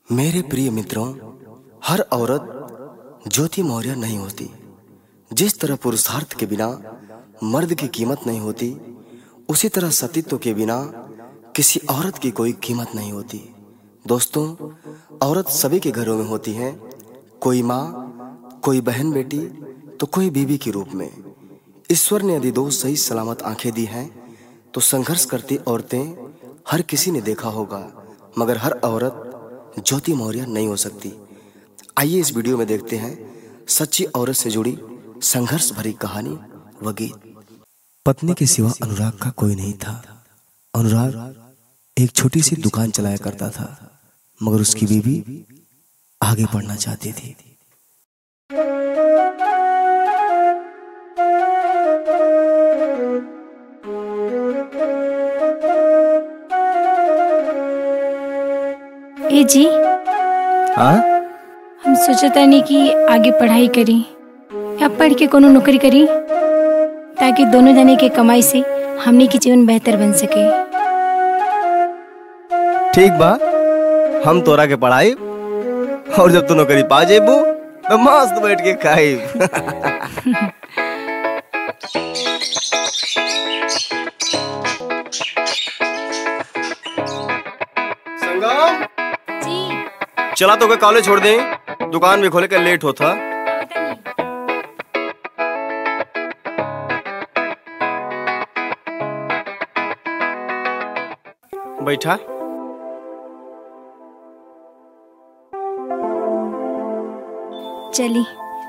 मेरे प्रिय मित्रों, हर औरत ज्योति मौर्य नहीं होती। जिस तरह पुरुषार्थ के बिना मर्द की कीमत नहीं होती, उसी तरह सतीत्व के बिना किसी औरत की कोई कीमत नहीं होती। दोस्तों, औरत सभी के घरों में होती है, कोई माँ, कोई बहन बेटी, तो कोई बीवी के रूप में। ईश्वर ने यदि दो सही सलामत आंखें दी हैं, तो संघर्ष करती औरतें हर किसी ने देखा होगा, मगर हर औरत ज्योति मौर्य नहीं हो सकती। आइए इस वीडियो में देखते हैं सच्ची औरत से जुड़ी संघर्ष भरी कहानी व गीत। पत्नी के सिवा अनुराग का कोई नहीं था। अनुराग एक छोटी सी दुकान चलाया करता था, मगर उसकी बीवी आगे बढ़ना चाहती थी। ए जी, हाँ? हम सोचता नहीं कि आगे पढ़ाई करी या पढ़ के कोनो नौकरी करी, ताकि दोनों जने के कमाई से हमने की जीवन बेहतर बन सके। ठीक बा, हम तोरा के पढ़ाई और जब तू नौकरी पा जेबू तो मस्त बैठ के खाई। संगम जी, चला तो कॉलेज छोड़ दें, दुकान भी खोले के लेट होता। बैठा। चली।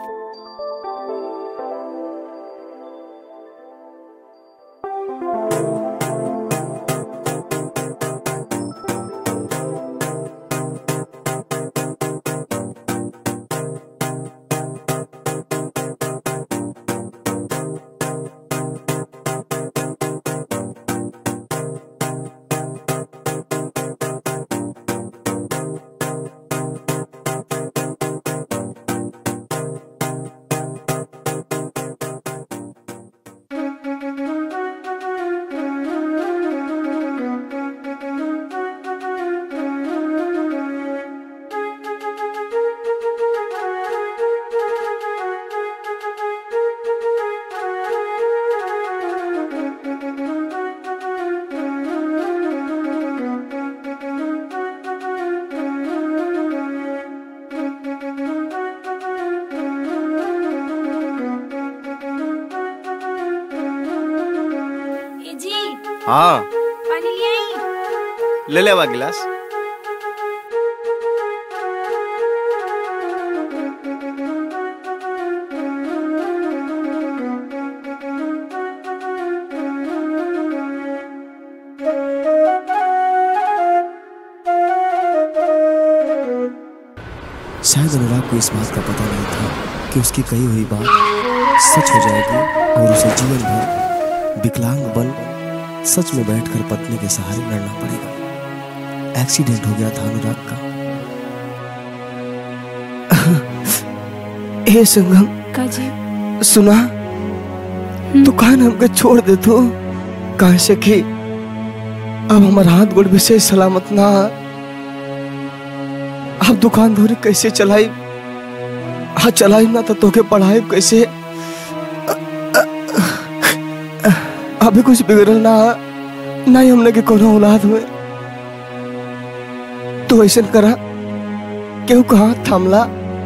हाँ, पानी ले आई। ले लेवा गिलास। शायद अनुराग को इस बात का पता नहीं था कि उसकी कही हुई बात सच हो जाएगी और उसे जीवन भर विकलांग बन सच में बैठकर पत्नी के सहारे लड़ना पड़ेगा। एक्सीडेंट हो गया था अनुराग का। हे संगम, का जी? सुना, दुकान हमके छोड़ दे तो कहाँ से कि अब हमारा हाथ गोड़ भी सही सलामत ना। अब दुकान धोरी कैसे चलाई? हाँ, चलाई ना तो तोके पढ़ाई कैसे? अभी कुछ बिगड़ल ना ही हमने के कोनो औलाद में। तो ऐसा करा, क्यों कहाँ थामला?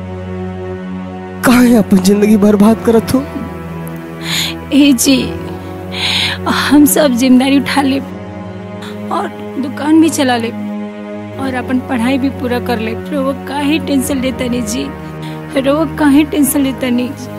कहाँ अपन जिंदगी बर्बाद करत हो? ए जी, हम सब जिम्मेदारी उठा ले और दुकान भी चला ले और अपन पढ़ाई भी पूरा कर ले। वो काहे टेंशन लेता नहीं जी, वो काहे टेंशन लेता नहीं।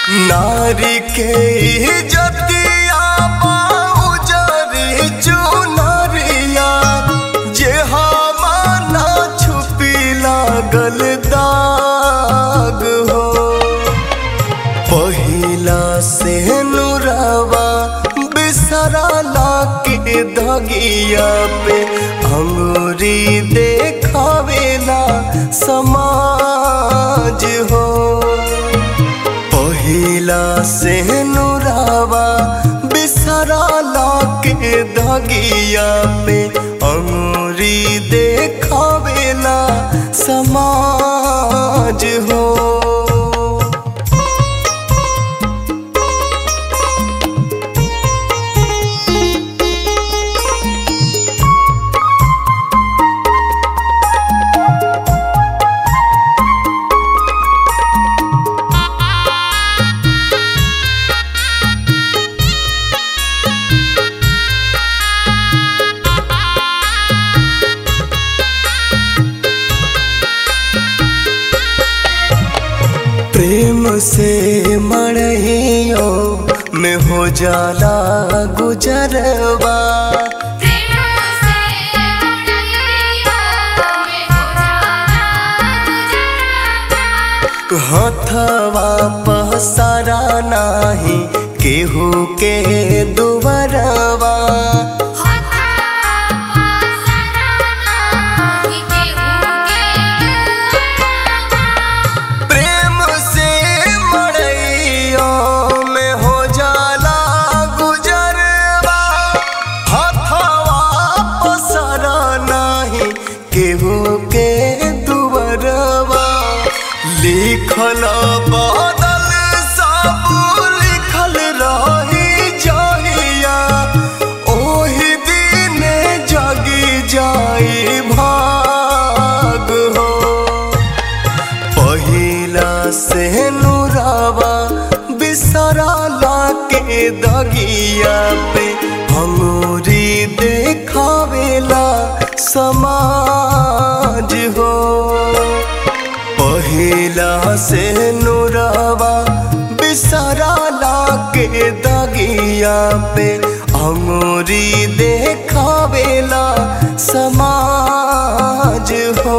नारी के इज्जतिया बाउजरी चुनरिया जे हमाना छुपी लागल दाग हो। पहिला से नुरवा बिसराला के धगिया पे अंगूरी देखावेला समाज हो। पहिला से नुरवा बिसराला के धगिया पे अंगूरी देखावेला समाज हो। प्रेम से मड़हियों में हो जाला गुजरवा। हथवा पसारा नाही केहू के दुवरवा। लिखल बादल सब लिखल रही जहिया ओही दिन जगी जाई भाग हो। पहिला से नुरवा बिसराला के दगिया पे अंगूरी देखावेला समाज हो। पहिला से नुरवा बिसराला के दगिया पे अंगूरी देखावेला समाज हो।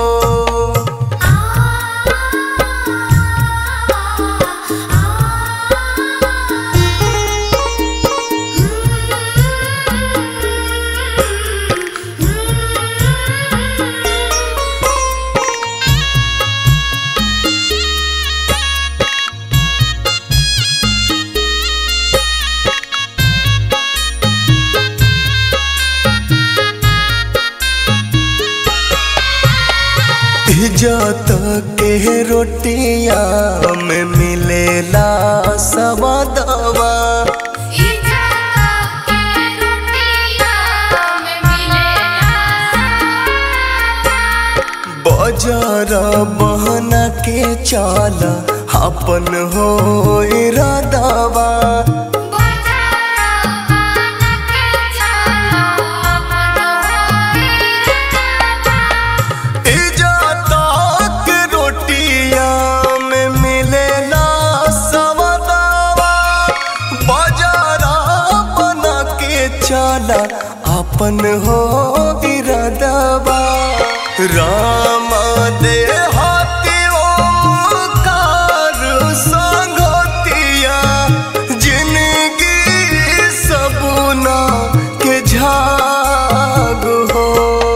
इज्जत के रोटिया में मिलेला सवादवा। बाजार बहना के चाला अपन हो इरादावा। चाला अपन हो इरादावा। राम दे हाथी ओमकार संगतिया जिंदगी सबुना के झाग हो।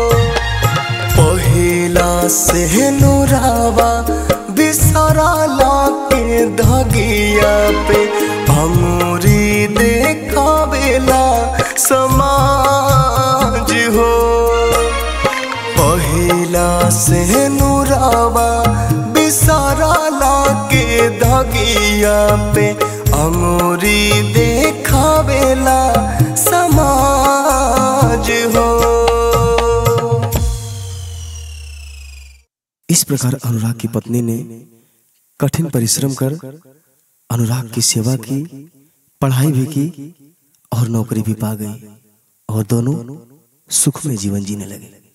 पहिला से नुरवा बिसराला के धगिया पे अंगूरी देखावेला समाज हो। पहिला से नुरवा बिसराला के धगिया पे अंगूरी देखावेला समाज हो। इस प्रकार अनुराग की पत्नी ने कठिन परिश्रम कर अनुराग की सेवा की, पढ़ाई भी की और नौकरी भी पा गई और दोनों सुखमय जीवन जीने लगे।